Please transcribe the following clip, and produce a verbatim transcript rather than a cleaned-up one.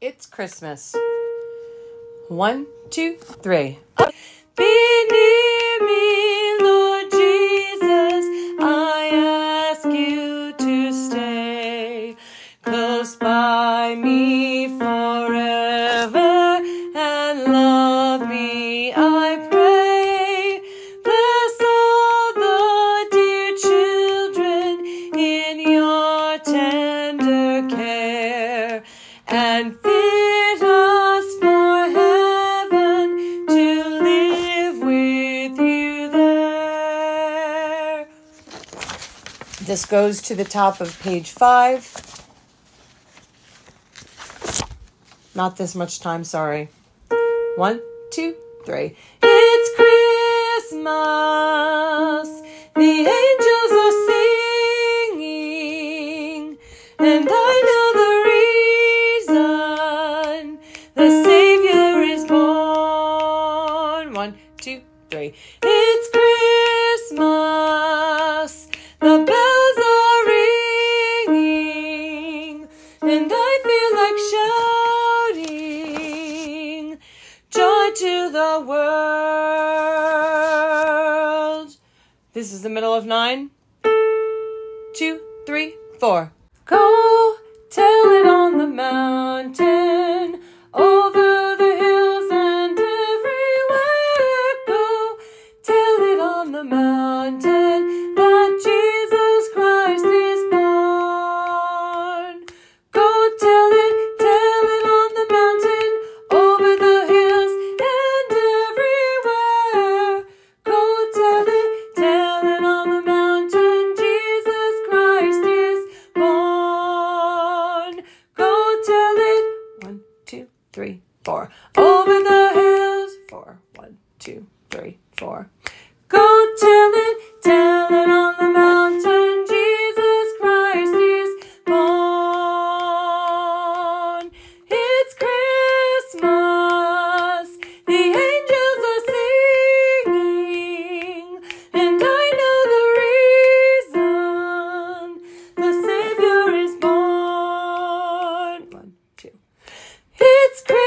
It's Christmas. One, two, three. Be near me, Lord Jesus. I ask you to stay close by me forever and love me, I pray. Bless all the dear children in your tender care and fit us for heaven to live with you there. This goes to the top of page five. Not this much time, sorry. One, two, three. It's Christmas. The angels are singing, and I know the reason. The Savior is born. One, two, three. It's Christmas. The bells are ringing, and I feel like shouting joy to the world. This is the middle of nine. Two, three, four. Go tell it on the mountain, over the hills and everywhere. Go tell it on the mountain that Jesus Christ is born. Go tell it, tell it on the mountain, over the hills and everywhere. Go tell it, tell it on the mountain, Jesus Christ is born. Go tell it, one, two, three, four. Over the hills, four, one, two, three, four. Go tell it, tell it on the mountain, Jesus Christ is born. It's Christmas, the angels are singing, and I know the reason. The Savior is born. One, two. It's Christmas.